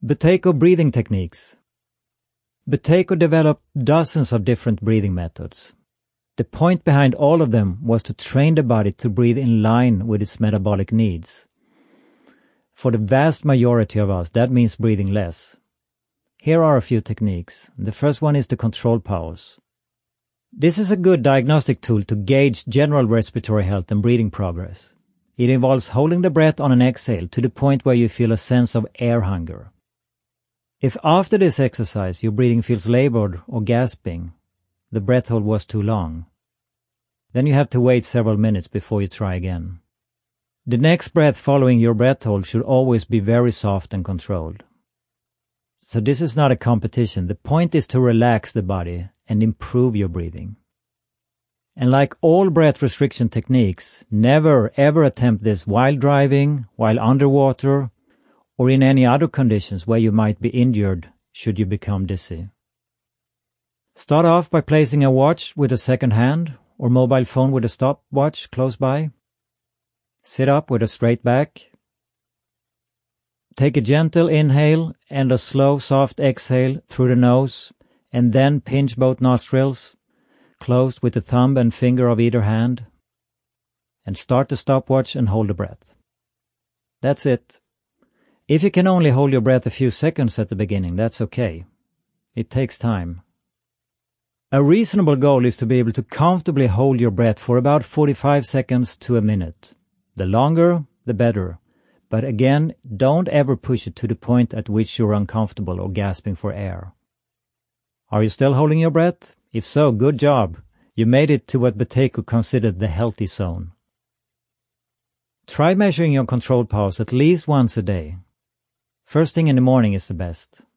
Buteyko breathing techniques. Buteyko developed dozens of different breathing methods. The point behind all of them was to train the body to breathe in line with its metabolic needs. For the vast majority of us, that means breathing less. Here are a few techniques. The first one is the controlled pause. This is a good diagnostic tool to gauge general respiratory health and breathing progress. It involves holding the breath on an exhale to the point where you feel a sense of air hunger. If after this exercise your breathing feels labored or gasping, the breath hold was too long. Then you have to wait several minutes before you try again. The next breath following your breath hold should always be very soft and controlled. So this is not a competition. The point is to relax the body and improve your breathing. And like all breath restriction techniques, never ever attempt this while driving, while underwater, or in any other conditions where you might be injured should you become dizzy. Start off by placing a watch with a second hand or mobile phone with a stopwatch close by. Sit up with a straight back. Take a gentle inhale and a slow, soft exhale through the nose, and then pinch both nostrils, closed with the thumb and finger of either hand, and start the stopwatch and hold the breath. That's it. If you can only hold your breath a few seconds at the beginning, that's okay. It takes time. A reasonable goal is to be able to comfortably hold your breath for about 45 seconds to a minute. The longer, the better. But again, don't ever push it to the point at which you're uncomfortable or gasping for air. Are you still holding your breath? If so, good job. You made it to what Buteyko considered the healthy zone. Try measuring your controlled pulse at least once a day. First thing in the morning is the best.